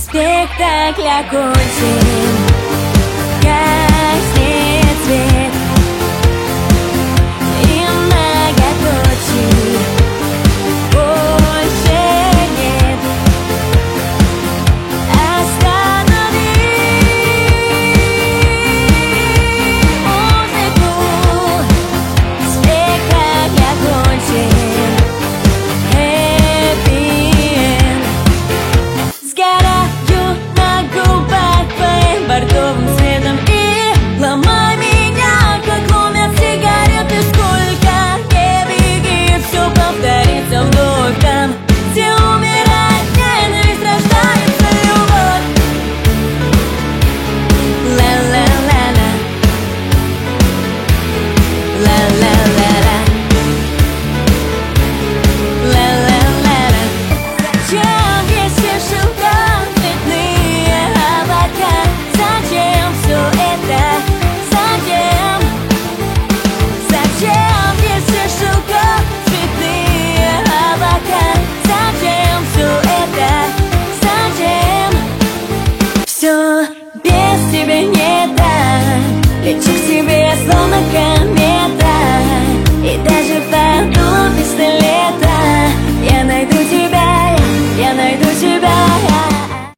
Спектакль окончен, гаснет свет, и многоточий больше нет. Останови музыку, спектакль окончен, happy end. Сгораю на губах твоим бордовым светом и ломай меня, как ломят сигареты. Сколько не беги, все повторится вновь там, где умирает ненависть, рождается любовь. Ла-ла-ла-ла, ла-ла-ла-ла, ла-ла-ла-ла. Зачем весишь цветные облака? Зачем все это? Зачем? Зачем весишь цветные облака? Зачем все это? Зачем? Все без тебя не так. Лечу к себе словно